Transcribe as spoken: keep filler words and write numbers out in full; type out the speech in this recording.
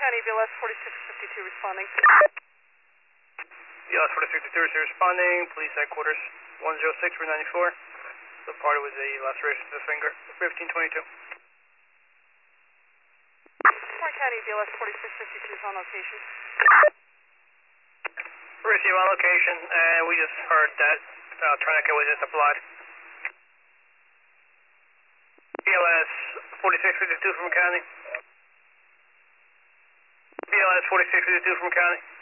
County, B L S forty-six fifty-two responding. B L S forty-six fifty-two is responding. Police headquarters one zero six three ninety-four. The party was a laceration to the finger. fifteen twenty-two. Warren County, B L S forty-six fifty-two is on location. Receive on location, and we just heard that uh, tourniquet was just applied. B L S forty-six fifty-two from County. B L S forty-six fifty-two from County.